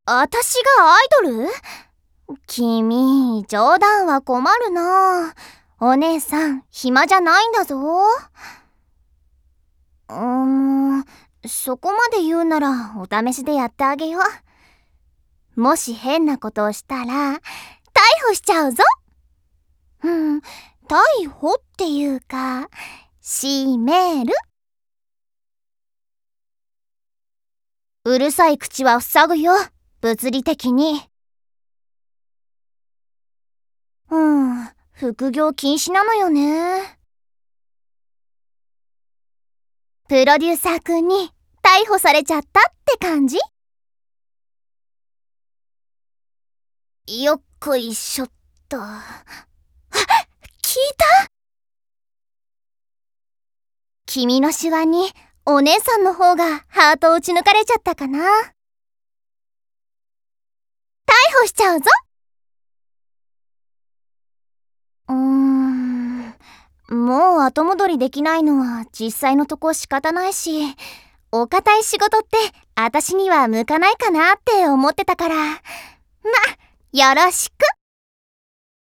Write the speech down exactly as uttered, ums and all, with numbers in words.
あたしがアイドル？君、冗談は困るな。お姉さん、暇じゃないんだぞ。うーん、そこまで言うならお試しでやってあげよう。もし変なことをしたら、逮捕しちゃうぞ。うん、逮捕っていうか、閉める。うるさい口は塞ぐよ、物理的に。うん、副業禁止なのよね。プロデューサーくんに逮捕されちゃったって感じ？よっこいしょっと。あ、聞いた？君の手話にお姉さんの方がハートを打ち抜かれちゃったかな。逮捕しちゃうぞ。うーん、もう後戻りできないのは実際のとこ仕方ないし、お堅い仕事って私には向かないかなって思ってたから、ま、よろしく。